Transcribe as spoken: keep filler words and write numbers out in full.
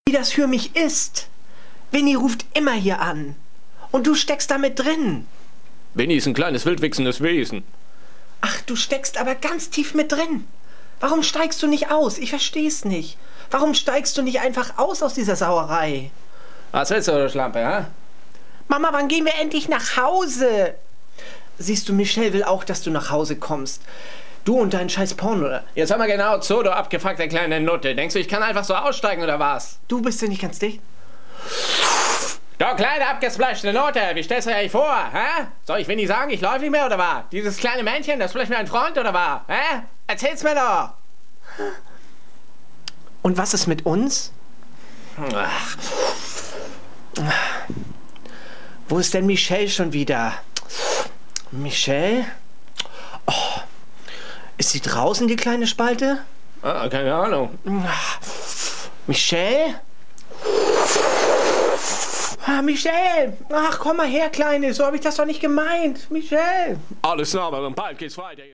wie das für mich ist. Winnie ruft immer hier an. Und du steckst da mit drin. Winnie ist ein kleines, wildwichsendes Wesen. Ach, du steckst aber ganz tief mit drin. Warum steigst du nicht aus? Ich versteh's nicht. Warum steigst du nicht einfach aus aus dieser Sauerei? Was willst du, du Schlampe, hä? Mama, wann gehen wir endlich nach Hause? Siehst du, Michelle will auch, dass du nach Hause kommst. Du und dein scheiß Porno. Jetzt hör mal genau zu, du abgefuckte kleine Nutte. Denkst du, ich kann einfach so aussteigen, oder was? Du bist ja nicht ganz dicht. Du kleine, abgesplaschte Note, wie stellst du dir eigentlich vor, hä? Soll ich Winnie sagen, ich läufe nicht mehr, oder was? Dieses kleine Männchen, das ist vielleicht mir ein Freund, oder was? Hä? Erzähl's mir doch! Und was ist mit uns? Ach. Wo ist denn Michelle schon wieder? Michelle? Oh. Ist sie draußen, die kleine Spalte? Ah, keine Ahnung. Michelle? Ah, Michelle! Ach, komm mal her, Kleine, so habe ich das doch nicht gemeint. Michelle! Alles sauber und bald geht's weiter.